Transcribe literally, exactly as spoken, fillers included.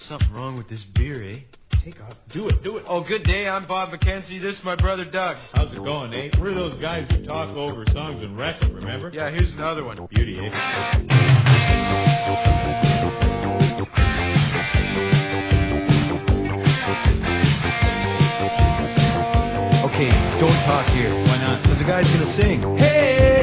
Something wrong with this beer, eh? Take off. Do it, do it. Oh, good day. I'm Bob McKenzie. This is my brother Doug. How's it going, eh? We're those guys who talk over songs and wrestle, remember? Yeah, here's another one. Beauty, eh? Okay, don't talk here. Why not? Because the guy's gonna sing. Hey!